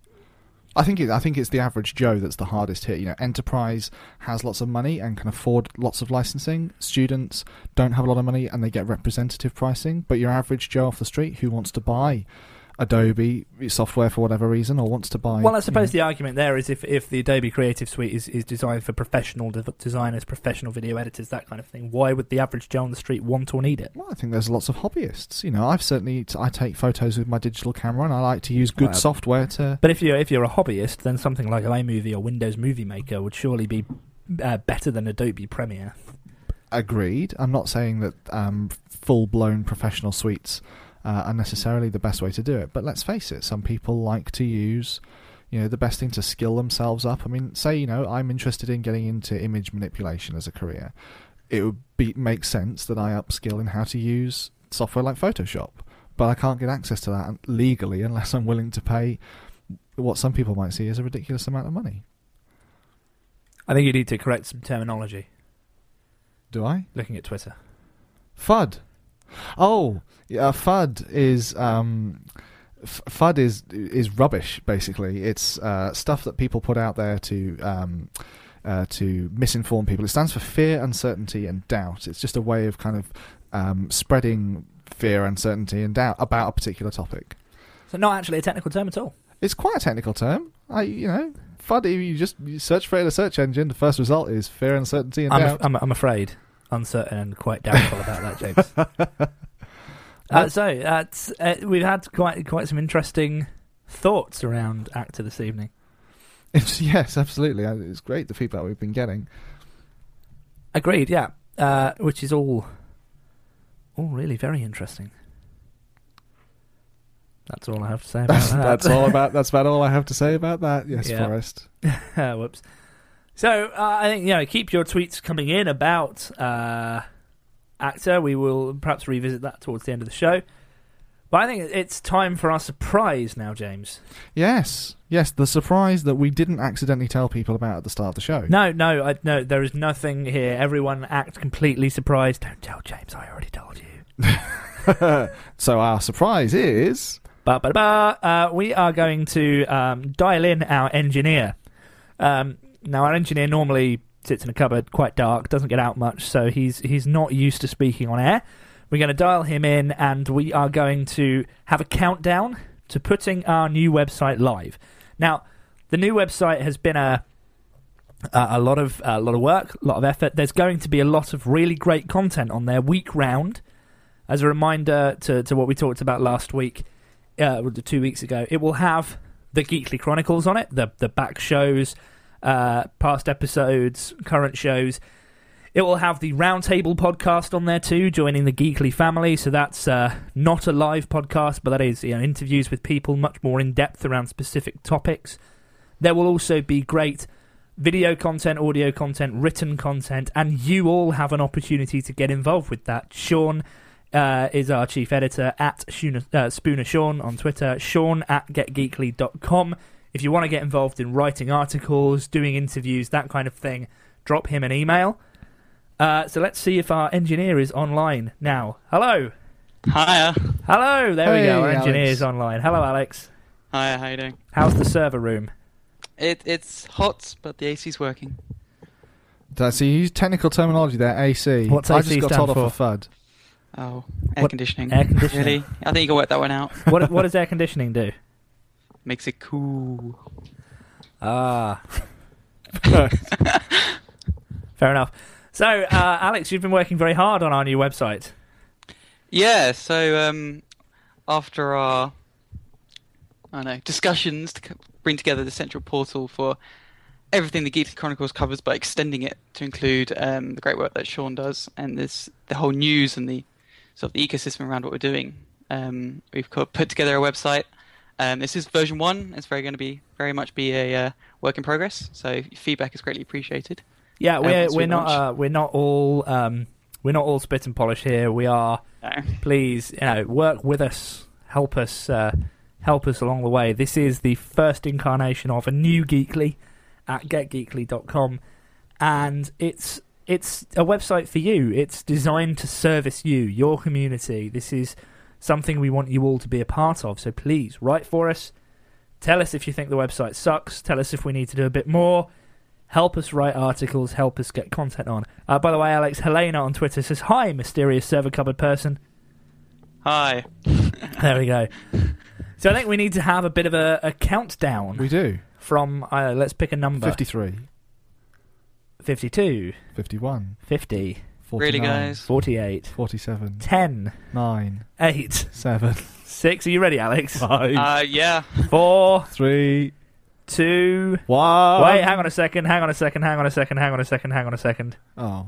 I think it, I think it's the average Joe that's the hardest hit. You know, enterprise has lots of money and can afford lots of licensing. Students don't have a lot of money and they get representative pricing. But your average Joe off the street who wants to buy Adobe software for whatever reason, or wants to buy... well, I suppose you know, the argument there is if, if the Adobe Creative Suite is, is designed for professional de- designers, professional video editors, that kind of thing, why would the average Joe on the street want or need it? Well, I think there's lots of hobbyists. You know, I've certainly... T- I take photos with my digital camera and I like to use good Well, software to... But if you're if you're a hobbyist, then something like iMovie or Windows Movie Maker would surely be uh, better than Adobe Premiere. Agreed. I'm not saying that um, full-blown professional suites uh, are necessarily the best way to do it, but let's face it, some people like to use, you know, the best thing to skill themselves up. I mean, say, you know, I'm interested in getting into image manipulation as a career. It would be make sense that I upskill in how to use software like Photoshop, but I can't get access to that legally unless I'm willing to pay what some people might see as a ridiculous amount of money. I think you need to correct some terminology. Do I? Looking at Twitter. F U D. Oh, yeah, F U D is um, F- FUD is is rubbish. Basically, it's uh, stuff that people put out there to um, uh, to misinform people. It stands for fear, uncertainty, and doubt. It's just a way of kind of um, spreading fear, uncertainty, and doubt about a particular topic. So not actually a technical term at all. It's quite a technical term. I, you know, F U D. You just you search for it in a search engine. The first result is fear, uncertainty, and I'm, doubt. af- I'm, I'm afraid. Uncertain and quite doubtful about that, James. Uh, so that's, uh, we've had quite quite some interesting thoughts around Actor this evening. It's, yes, absolutely. It's great, the feedback we've been getting. Agreed, yeah. Uh, which is all, all really very interesting. That's all I have to say about That's, that. that's all about. That's about all I have to say about that. Yes, Yeah. Forrest. Whoops. So uh, I think, you know, keep your tweets coming in about uh, Actor. We will perhaps revisit that towards the end of the show. But I think it's time for our surprise now, James. Yes, yes. The surprise that we didn't accidentally tell people about at the start of the show. No, no, I, no. There is nothing here. Everyone act completely surprised. Don't tell James. I already told you. So our surprise is. Ba ba ba. Uh, we are going to um, dial in our engineer. Um, now, our engineer normally sits in a cupboard, quite dark, doesn't get out much, so he's he's not used to speaking on air. We're going to dial him in, and we are going to have a countdown to putting our new website live. Now, the new website has been a a, a lot of a lot of work, a lot of effort. There's going to be a lot of really great content on there week round. As a reminder to to what we talked about last week, uh, two weeks ago, it will have the Geekly Chronicles on it, the the back shows, uh, past episodes, current shows. It will have the Roundtable podcast on there too, joining the Geekly family. So that's uh, not a live podcast, but that is, you know, interviews with people much more in depth around specific topics. There will also be great video content, audio content, written content, and you all have an opportunity to get involved with that. Sean uh, is our chief editor at Shuna, uh, Spooner Sean on Twitter, Sean at get geekly dot com. If you want to get involved in writing articles, doing interviews, that kind of thing, drop him an email. Uh, so let's see if our engineer is online now. Hello. Hiya. Hello. There Hey, we go. Our engineer Alex. is online. Hello, Alex. Hiya, how you doing? How's the server room? It It's hot, but the A C's working. Did I see you use technical terminology there? A C. What's I A C just got stand told for? off a FUD. Oh, air What- conditioning. Air conditioning. Really? I think you can work that one out. What what does air conditioning do? Makes it cool. Ah. Fair enough. So, uh, Alex, you've been working very hard on our new website. Yeah, so um, after our I don't know, discussions to c- bring together the central portal for everything the Geekly Chronicles covers, but extending it to include um, the great work that Sean does and this the whole news and the sort of the ecosystem around what we're doing. Um, we've co- put together a website. Um, this is version one. It's very going to be very much be a uh, work in progress. So feedback is greatly appreciated. Yeah, Um, we're once we we're not launch. uh, we're not all um, we're not all spit and polish here. We are. No. Please, you know, work with us, help us, uh, help us along the way. This is the first incarnation of a new Geekly at get geekly dot com, and it's it's a website for you. It's designed to service you, your community. This is something we want you all to be a part of. So please write for us. Tell us if you think the website sucks. Tell us if we need to do a bit more. Help us write articles. Help us get content on. Uh, by the way, Alex, Helena on Twitter says, "Hi, mysterious server cupboard person." Hi. There we go. So I think we need to have a bit of a, a countdown We do. from, uh, let's pick a number. fifty-three, fifty-two, fifty-one, fifty, Really, forty-nine, guys? forty-eight, forty-seven, ten, nine, eight, seven, six. Are you ready, Alex? five, Uh, yeah. four, three, two. one. Wait, hang on a second, hang on a second, hang on a second, hang on a second, hang on a second. Oh.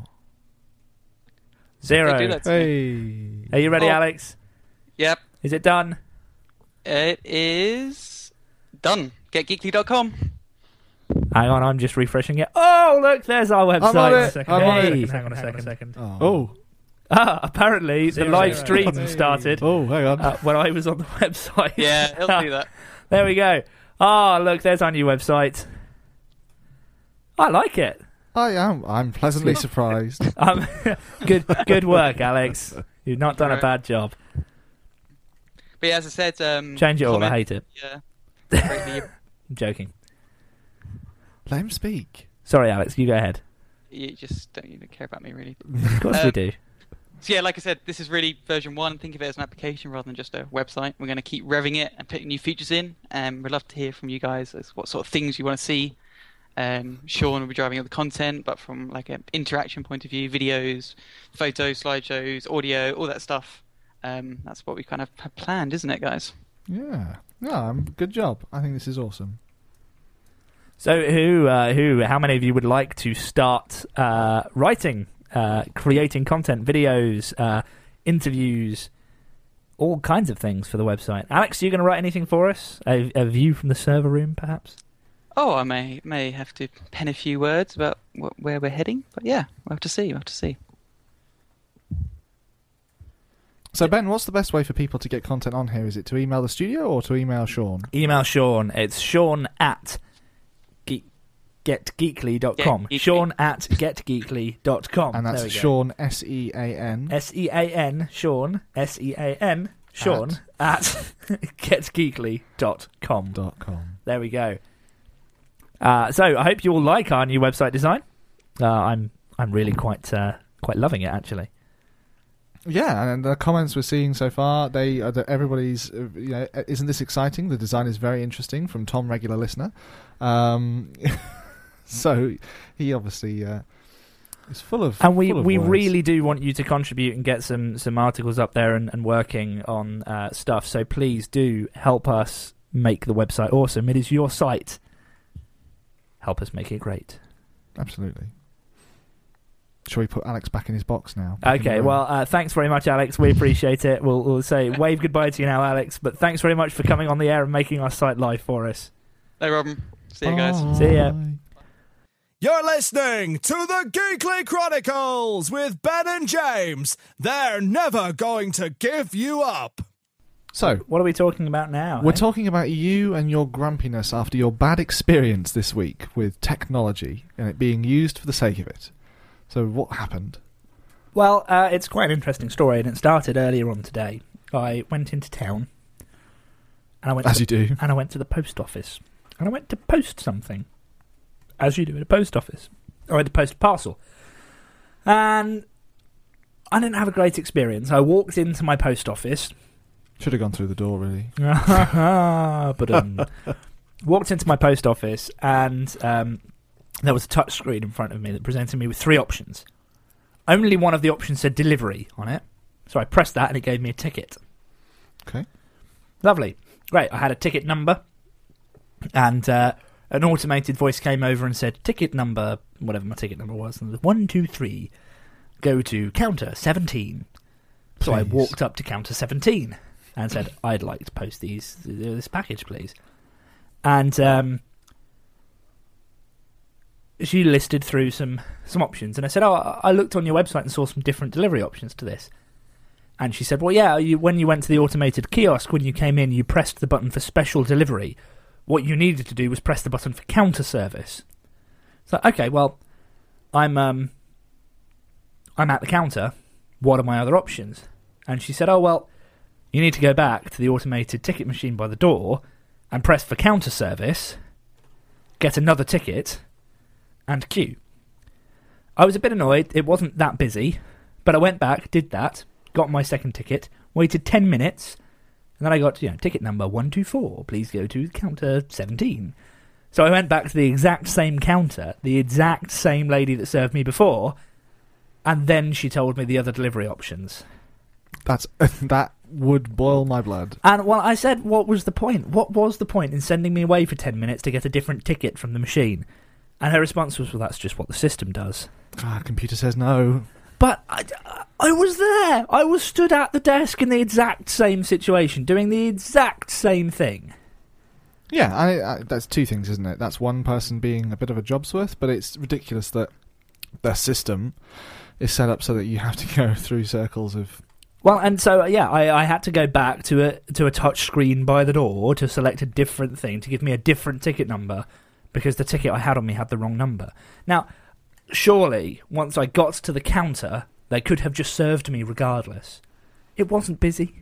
Zero. They do that to me. Hey. Are you ready, Oh. Alex? Yep. Is it done? It is done. get geekly dot com. Hang on, I'm just refreshing it. Oh, look, there's our website. I'm on it, Hang on a second. I'm on Hey, it. hang on a second. second. Oh. Oh. Ah, apparently the Zero, live zero. stream Hey. started Oh, hang on. uh, when I was on the website. Yeah, it'll do that. There we go. Ah, look, there's our new website. I like it. I am. I'm pleasantly surprised. Um, good, good work, Alex. You've not done a bad job. But yeah, as I said, um, Change it all. I comment- hate it. Yeah. Greatly, I'm joking. Let him speak. Sorry, Alex. You go ahead. you just don't even care about me, really. Of course we Um, do. So yeah, like I said, this is really version one. Think of it as an application rather than just a website. We're going to keep revving it and putting new features in. And we'd love to hear from you guys as what sort of things you want to see. Um, Sean will be driving all the content, but from like an interaction point of view, videos, photos, slideshows, audio, all that stuff. Um, that's what we kind of have planned, isn't it, guys? Yeah. Yeah. Um, good job. I think this is awesome. So, who, uh, who, how many of you would like to start uh, writing, uh, creating content, videos, uh, interviews, all kinds of things for the website? Alex, are you going to write anything for us? A, a view from the server room, perhaps? Oh, I may may have to pen a few words about wh- where we're heading, but yeah, we'll have to see. We'll have to see. So, Ben, what's the best way for people to get content on here? Is it to email the studio or to email Sean? Email Sean. It's Sean at geek, get geekly dot com. Get Geekly. Sean at get geekly dot com. And There that's we go. Sean, S E A N. S E A N, Sean, S E A N, Sean, at, get geekly dot com. Dot com. There we go. Uh, so I hope you all like our new website design. Uh, I'm I'm really quite uh, quite loving it, actually. Yeah, and the comments we're seeing so far, they are the, everybody's. Uh, you know, isn't this exciting? The design is very interesting. From Tom, regular listener. Um, so he obviously uh, is full of. And we, full of we words. really do want you to contribute and get some, some articles up there and, and working on uh, stuff. So please do help us make the website awesome. It is your site. Help us make it great. Absolutely. Shall we put Alex back in his box now? Back in the Okay, room? well, uh, thanks very much, Alex. We appreciate it. We'll, we'll say wave goodbye to you now, Alex. But thanks very much for coming on the air and making our site live for us. No problem. See you guys. Bye. See ya. You're listening to the Geekly Chronicles with Ben and James. They're never going to give you up. So, What are we talking about now? we're eh? talking about you and your grumpiness after your bad experience this week with technology and it being used for the sake of it. So, what happened? Well, uh, it's quite an interesting story, and it started earlier on today. I went into town, and I went As to, you do. and I went to the post office, and I went to post something, as you do at a post office. I went to post a parcel, and I didn't have a great experience. I walked into my post office. Should have gone through the door, really. but um, walked into my post office, and um, there was a touch screen in front of me that presented me with three options. Only one of the options said delivery on it, so I pressed that and it gave me a ticket. Okay. Lovely. Great. I had a ticket number, and uh, an automated voice came over and said, ticket number, whatever my ticket number was, and one, two, three, go to counter seventeen. So I Please. walked up to counter seventeen and said, I'd like to post these this package, please. And um, she listed through some, some options, and I said, oh, I looked on your website and saw some different delivery options to this. And she said, well, yeah, you, when you went to the automated kiosk, when you came in, you pressed the button for special delivery. What you needed to do was press the button for counter service. So, okay, well, I'm um, I'm at the counter. What are my other options? And she said, oh, well, you need to go back to the automated ticket machine by the door and press for counter service, get another ticket, and queue. I was a bit annoyed. It wasn't that busy, but I went back, did that, got my second ticket, waited ten minutes, and then I got, you know, ticket number one two four. Please go to counter seventeen. So I went back to the exact same counter, the exact same lady that served me before, and then she told me the other delivery options. That's that would boil my blood. And, well, I said, what was the point? What was the point in sending me away for ten minutes to get a different ticket from the machine? And her response was, well, that's just what the system does. Ah, computer says no. But I, I was there. I was stood at the desk in the exact same situation, doing the exact same thing. Yeah, I, I, that's two things, isn't it? That's one person being a bit of a jobsworth, but it's ridiculous that their system is set up so that you have to go through circles of... Well, and so, yeah, I, I had to go back to a to a touch screen by the door to select a different thing, to give me a different ticket number, because the ticket I had on me had the wrong number. Now, surely, once I got to the counter, they could have just served me regardless. It wasn't busy.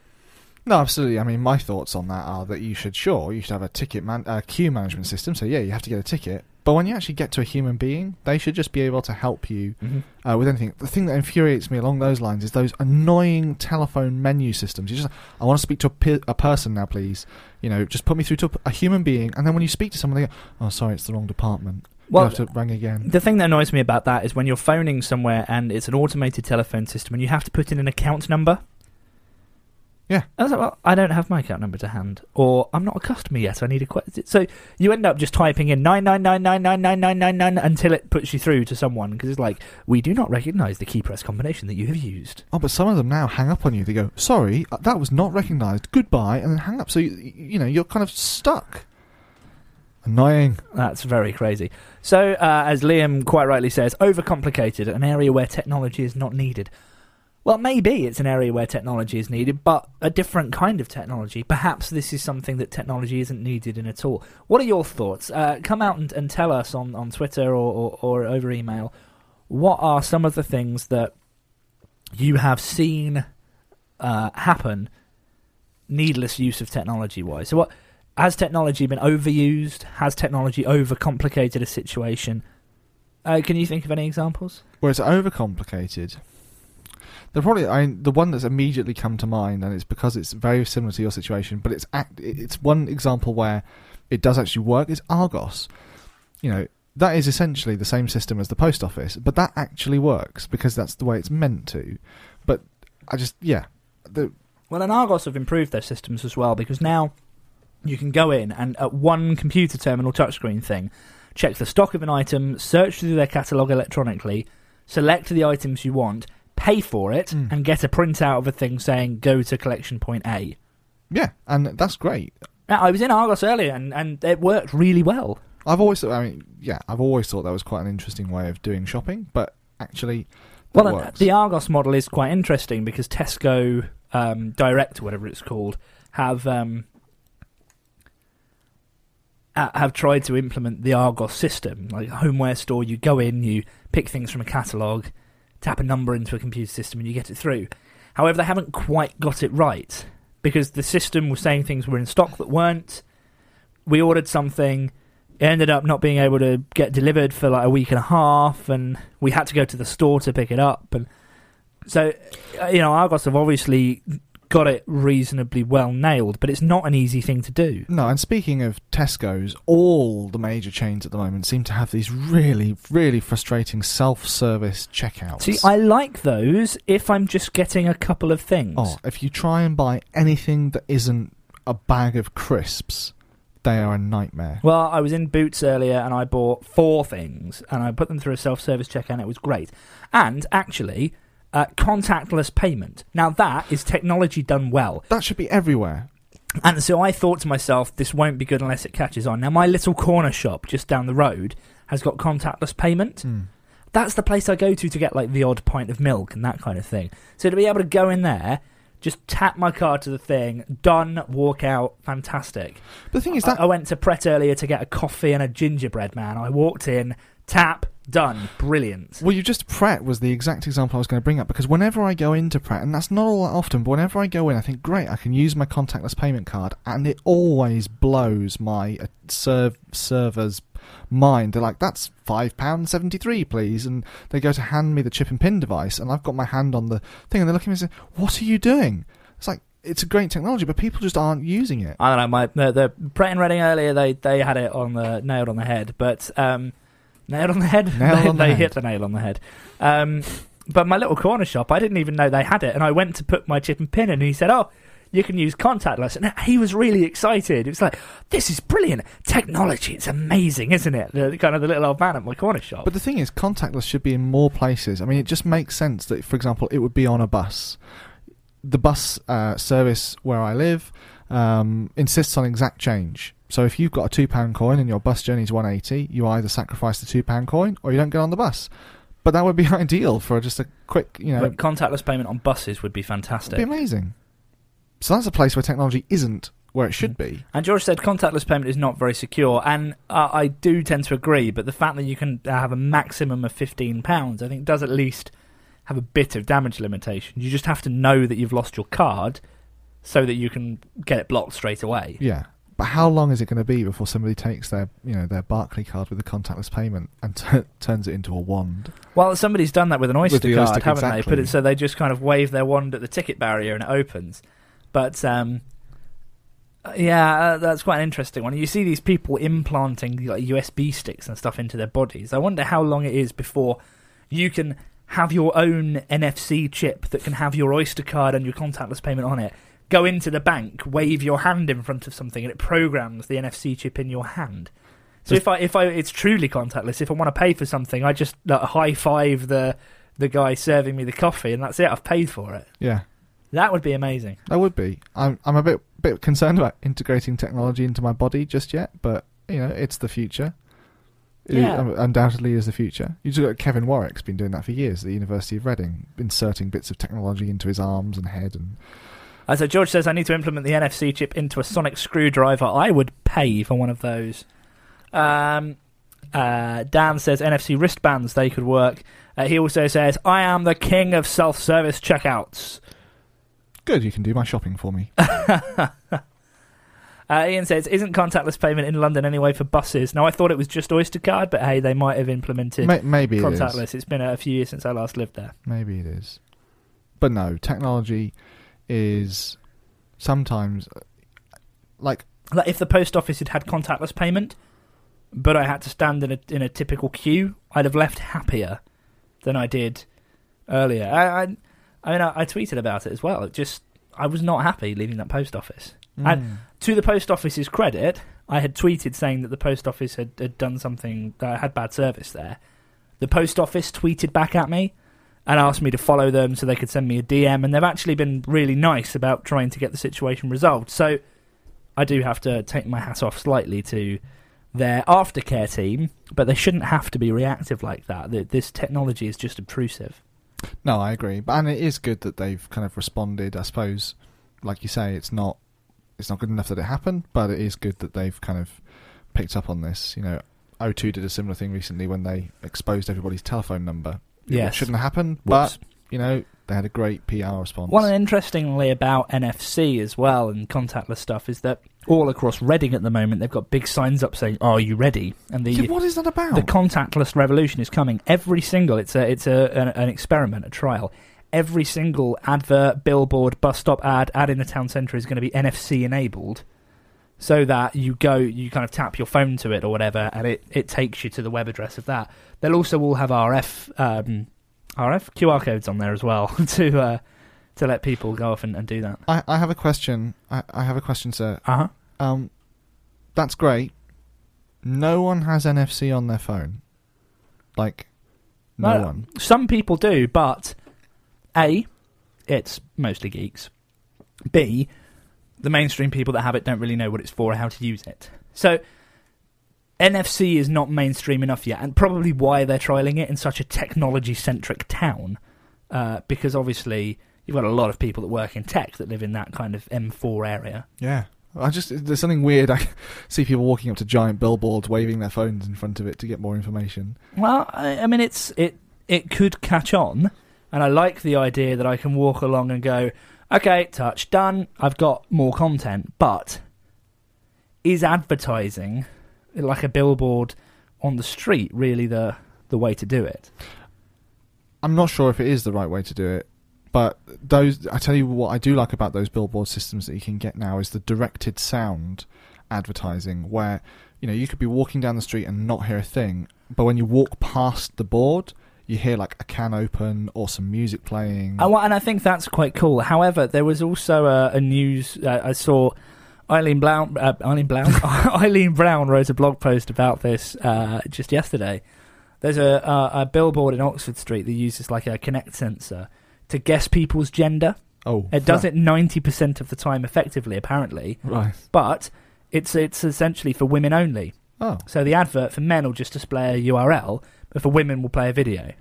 No, absolutely. I mean, my thoughts on that are that you should, sure, you should have a ticket man- uh, queue management system, so yeah, you have to get a ticket. But when you actually get to a human being, they should just be able to help you Mm-hmm. uh, with anything. The thing that infuriates me along those lines is those annoying telephone menu systems. You just, I want to speak to a, pe- a person now, please. You know, just put me through to a, a human being, and then when you speak to someone, they go, "Oh, sorry, it's the wrong department." Well, you have to ring again. the thing that annoys me about that is when you're phoning somewhere and it's an automated telephone system and you have to put in an account number. Yeah. I was like, well, I don't have my account number to hand, or I'm not a customer yet. I need a question. So you end up just typing in nine nine nine nine nine nine nine nine nine until it puts you through to someone, because it's like, we do not recognise the key press combination that you have used. Oh, but some of them now hang up on you. They go, "Sorry, uh, that was not recognised. Goodbye," and then hang up. So you, you know you're kind of stuck. Annoying. That's very crazy. So, uh, as Liam quite rightly says, overcomplicated, an area where technology is not needed. Well, maybe it's an area where technology is needed, but a different kind of technology. Perhaps this is something that technology isn't needed in at all. What are your thoughts? Uh, come out and, and tell us on, on Twitter or, or, or over email. What are some of the things that you have seen uh, happen, needless use of technology-wise? So what... Has technology been overused? Has technology overcomplicated a situation? Uh, can you think of any examples? Where it's overcomplicated. The probably I the one that's immediately come to mind, and it's because it's very similar to your situation, but it's act, it's one example where it does actually work. Is Argos. You know, that is essentially the same system as the post office, but that actually works because that's the way it's meant to. But I just yeah, the Well, and Argos have improved their systems as well, because now you can go in and at one computer terminal touchscreen thing, check the stock of an item, search through their catalogue electronically, select the items you want, pay for it, Mm. and get a printout of a thing saying go to collection point A. Yeah, and that's great. Now, I was in Argos earlier, and, and it worked really well. I've always, I mean, yeah, I've always thought that was quite an interesting way of doing shopping, but actually, that Well, works. the Argos model is quite interesting because Tesco um, Direct, or whatever it's called, have um, uh, have tried to implement the Argos system. Like a homeware store, you go in, you pick things from a catalogue, tap a number into a computer system, and you get it through. However, they haven't quite got it right because the system was saying things were in stock that weren't. We ordered something. It ended up not being able to get delivered for like a week and a half, and we had to go to the store to pick it up. And so, uh, you know, Argos have obviously got it reasonably well nailed, but it's not an easy thing to do. No, and speaking of Tesco's, all the major chains at the moment seem to have these really, really frustrating self-service checkouts. See, I like those if I'm just getting a couple of things. Oh, if you try and buy anything that isn't a bag of crisps, they are a nightmare. Well, I was in Boots earlier and I bought four things and I put them through a self-service checkout and it was great. And actually, uh, contactless payment. Now that is technology done well. That should be everywhere. And so I thought to myself, this won't be good unless it catches on. Now my little corner shop just down the road has got contactless payment. Mm. That's the place I go to to get like the odd pint of milk and that kind of thing. So to be able to go in there, just tap my card to the thing, done, walk out, fantastic. The thing is that I, I went to Pret earlier to get a coffee and a gingerbread man. I walked in, tap, done, brilliant. Well, you just Pret was the exact example I was going to bring up, because whenever I go into Pret, and that's not all that often, but whenever I go in, I think, great, I can use my contactless payment card, and it always blows my uh, serv- server's mind. They're like, that's five pounds seventy-three, please, and they go to hand me the chip and pin device, and I've got my hand on the thing, and they're looking at me and saying, what are you doing? It's like, it's a great technology, but people just aren't using it. I don't know, my, the, the Pret and Reading earlier, they, they had it on the nailed on the head, but... Um, Nailed on the head? Nailed they on the they head. hit the nail on the head. Um, but my little corner shop, I didn't even know they had it. And I went to put my chip and pin in, and he said, oh, you can use contactless. And he was really excited. It was like, this is brilliant. Technology, it's amazing, isn't it? The, kind of the little old man at my corner shop. But the thing is, contactless should be in more places. I mean, it just makes sense that, for example, it would be on a bus. The bus uh, service where I live um, insists on exact change. So if you've got a two pound coin and your bus journey is one eighty, you either sacrifice the two pound coin or you don't get on the bus. But that would be ideal for just a quick, you know... But contactless payment on buses would be fantastic. It'd be amazing. So that's a place where technology isn't where it should be. And George said contactless payment is not very secure, and uh, I do tend to agree, but the fact that you can have a maximum of fifteen pounds, I think, does at least have a bit of damage limitation. You just have to know that you've lost your card so that you can get it blocked straight away. Yeah. But how long is it going to be before somebody takes their, you know, their Barclay card with the contactless payment and t- turns it into a wand? Well, somebody's done that with an Oyster With the card, Oyster, haven't exactly. they? Put it so they just kind of wave their wand at the ticket barrier and it opens. But um, yeah, uh, that's quite an interesting one. You see these people implanting like U S B sticks and stuff into their bodies. I wonder how long it is before you can have your own N F C chip that can have your Oyster card and your contactless payment on it. Go into the bank, wave your hand in front of something, and it programs the N F C chip in your hand. So Just- if I if I it's truly contactless, if I want to pay for something, I just like, high five the the guy serving me the coffee, and that's it. I've paid for it. Yeah. That would be amazing. That would be. I'm I'm a bit bit concerned about integrating technology into my body just yet, but you know, it's the future. It Yeah. un- undoubtedly is the future. You just got Kevin Warwick's been doing that for years at the University of Reading, inserting bits of technology into his arms and head. And Uh, so George says I need to implement the N F C chip into a sonic screwdriver. I would pay for one of those. Um, uh, Dan says N F C wristbands, they could work. Uh, he also says I am the king of self-service checkouts. good, you can do my shopping for me. Uh, Ian says, isn't contactless payment in London anyway for buses? Now, I thought it was just Oyster card, but hey, they might have implemented Ma- maybe it is. contactless. It's been a few years since I last lived there. Maybe it is. But no, technology is sometimes uh, like Like if the post office had had contactless payment, but I had to stand in a in a typical queue, I'd have left happier than I did earlier. I I, I mean, I, I tweeted about it as well. It just I was not happy leaving that post office. mm, And to the post office's credit, I had tweeted saying that the post office had, had done something, uh, had bad service there. The post office tweeted back at me and asked me to follow them so they could send me a D M, and they've actually been really nice about trying to get the situation resolved. So I do have to take my hat off slightly to their aftercare team, but they shouldn't have to be reactive like that. This technology is just obtrusive. No, I agree. But, and it is good that they've kind of responded. I suppose, like you say, it's not it's not good enough that it happened, but it is good that they've kind of picked up on this. You know, O two did a similar thing recently when they exposed everybody's telephone number. Yes. It shouldn't have happened, Whoops. but, you know, they had a great P R response. One interestingly about N F C as well and contactless stuff is that all across Reading at the moment they've got big signs up saying, "Are you ready?" And the yeah, what is that about? the contactless revolution is coming. Every single it's a it's a an, an experiment, a trial. Every single advert, billboard, bus stop ad, ad in the town centre is going to be N F C enabled, so that you go, you kind of tap your phone to it or whatever, and it, it takes you to the web address of that. They'll also all have R F um, R F Q R codes on there as well to uh, to let people go off and, and do that. I, I have a question. I, I have a question, sir. Uh huh. Um, that's great. No one has N F C on their phone. Like, no Well, one. Some people do, but A, it's mostly geeks. B, the mainstream people that have it don't really know what it's for or how to use it. So N F C is not mainstream enough yet, and probably why they're trialling it in such a technology-centric town, uh, because obviously you've got a lot of people that work in tech that live in that kind of M four area. Yeah. I just there's something weird. I see people walking up to giant billboards, waving their phones in front of it to get more information. Well, I, I mean, it's it it could catch on, and I like the idea that I can walk along and go, okay, touch, done, I've got more content, but is advertising, like a billboard on the street, really the, the way to do it? I'm not sure if it is the right way to do it, but those I tell you what I do like about those billboard systems that you can get now is the directed sound advertising, where you know you could be walking down the street and not hear a thing, but when you walk past the board, you hear like a can open or some music playing. Oh, and I think that's quite cool. However, there was also a, a news uh, I saw. Eileen Brown, uh, Eileen Brown, Eileen Brown wrote a blog post about this uh, just yesterday. There's a, a, a billboard in Oxford Street that uses like a Kinect sensor to guess people's gender. Oh, It does right. it ninety percent of the time effectively, apparently, Right. but it's it's essentially for women only. Oh. So the advert for men will just display a U R L, but for women will play a video.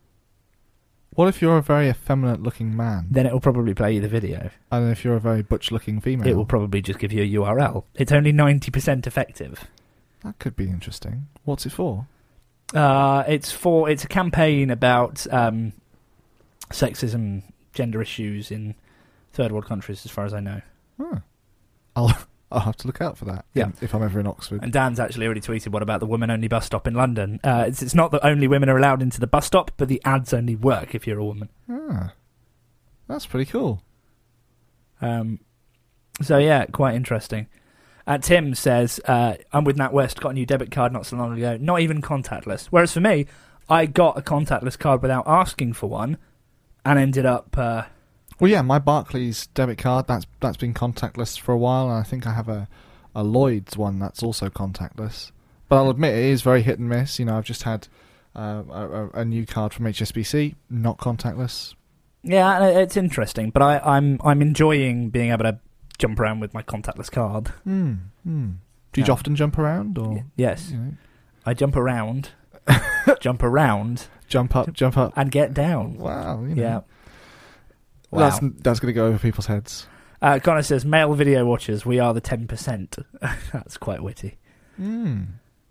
What if you're a very effeminate-looking man, Then it will probably play you the video. and if you're a very butch-looking female? It will probably just give you a U R L. It's only ninety percent effective. That could be interesting. What's it for? Uh, it's for it's a campaign about um, sexism, gender issues in third world countries, as far as I know. Huh. I'll I'll have to look out for that. Yeah. in- if I'm ever in Oxford. And Dan's actually already tweeted, what about the women-only bus stop in London? Uh, it's, it's not that only women are allowed into the bus stop, but the ads only work if you're a woman. Ah, that's pretty cool. Um, so, yeah, quite interesting. Uh, Tim says, uh, I'm with NatWest, got a new debit card not so long ago, not even contactless. Whereas for me, I got a contactless card without asking for one, and ended up... Uh, Well, yeah, my Barclays debit card, that's that's been contactless for a while, and I think I have a, a Lloyd's one that's also contactless. But I'll admit, it is very hit and miss. You know, I've just had uh, a, a new card from H S B C, not contactless. yeah, it's interesting, but I, I'm I'm enjoying being able to jump around with my contactless card. Hmm. Hmm. Do you Yeah. often jump around, or Y- yes, you know, I jump around, jump around, jump up, jump up? and get down. Wow. You know. Yeah. Wow. That's that's going to go over people's heads. Uh, Connor says, male video watchers, we are the ten percent. That's quite witty. Hmm.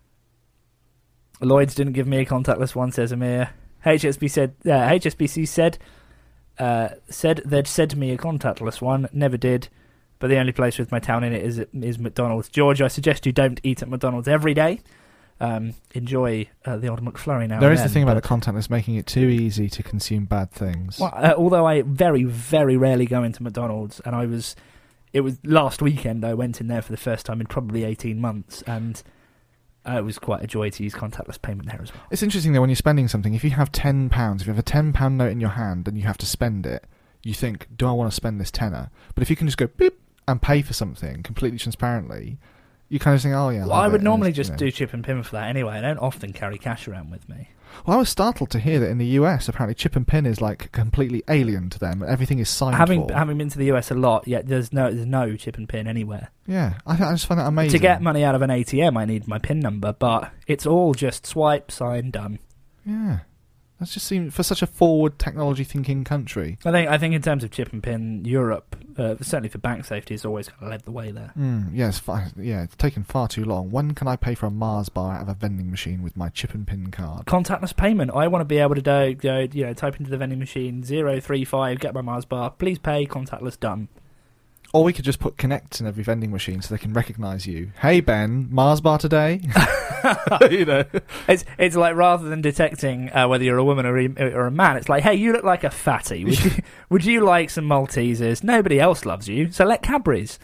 Lloyd's didn't give me a contactless one, says Amir. H S B C said, uh, H S B C said, uh, said they'd sent me a contactless one, never did, but the only place with my town in it is is McDonald's. George, I suggest you don't eat at McDonald's every day. Um, enjoy uh, the old McFlurry now. There and is the then, thing about but- the contactless making it too easy to consume bad things. Well, uh, although I very, very rarely go into McDonald's, and I was, it was last weekend I went in there for the first time in probably eighteen months, and uh, it was quite a joy to use contactless payment there as well. It's interesting though when you're spending something. If you have ten pounds, if you have a ten pound note in your hand and you have to spend it, you think, "Do I want to spend this tenner?" But if you can just go beep and pay for something completely transparently, you kind of think, oh yeah. Well, I'll I have would it, normally and, just you know. do chip and pin for that anyway. I don't often carry cash around with me. Well, I was startled to hear that in the U S, apparently chip and pin is like completely alien to them. Everything is signed Having for. having been to the U S a lot, yet there's no there's no chip and pin anywhere. Yeah, I, I just find that amazing. To get money out of an A T M, I need my PIN number, but it's all just swipe, sign, done. Yeah, that just seems for such a forward technology-thinking country. I think I think in terms of chip and pin, Europe, uh, certainly for bank safety, has always kind of led the way there. Mm, yeah, it's fi- yeah, it's taken far too long. When can I pay for a Mars bar out of a vending machine with my chip and pin card? Contactless payment. I want to be able to do, go, you know, type into the vending machine zero three five, get my Mars bar, please pay, contactless, done. Or we could just put Connect in every vending machine so they can recognise you. Hey Ben, Mars bar today? You know, It's it's like rather than detecting uh, whether you're a woman or a, or a man, it's like, hey, you look like a fatty. Would you would you like some Maltesers? Nobody else loves you, so let Cadbury's.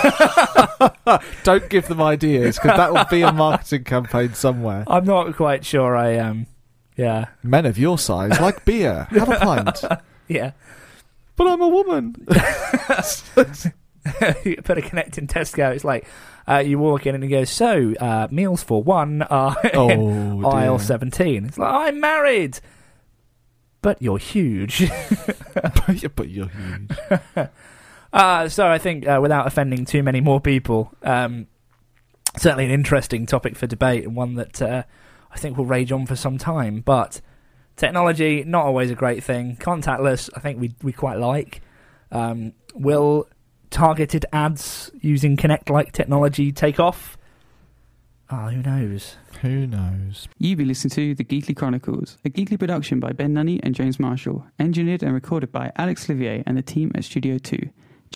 don't give them ideas because that will be a marketing campaign somewhere. I'm not quite sure I am. Um, yeah, Men of your size like beer. Have a pint. yeah. But I'm a woman. You put a Connect in Tesco. It's like uh, you walk in and he goes, so uh, meals for one are Oh, in dear. aisle seventeen. It's like, I'm married, but you're huge. but, but you're huge. Uh, so I think uh, without offending too many more people, um, certainly an interesting topic for debate and one that uh, I think will rage on for some time. But technology, not always a great thing. Contactless, I think we we quite like. Um, will targeted ads using Kinect-like technology take off? Ah, who knows? Who knows? You've been listening to The Geekly Chronicles, a geekly production by Ben Nunney and James Marshall, engineered and recorded by Alex Livier and the team at Studio two.